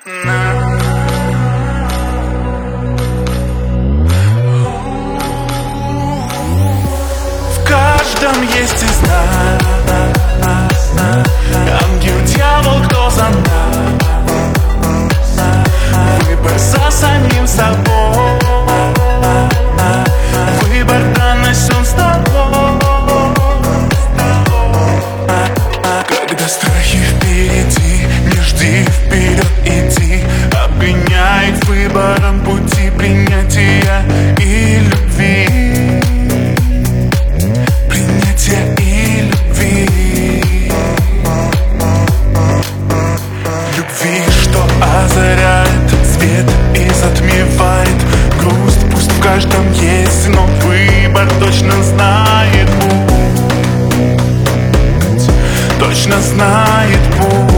В каждом есть из нас ангел, дьявол, кто за нас. Выбор за самим собой. Выбор данность, он с тобой. Когда страхи впереди, не жди, вперед иди. Обгоняет выбором пути принятия и любви. Принятия и любви. Любви, что озаряет свет и затмевает грусть. Пусть в каждом есть, но выбор точно знает путь. Точно знает путь.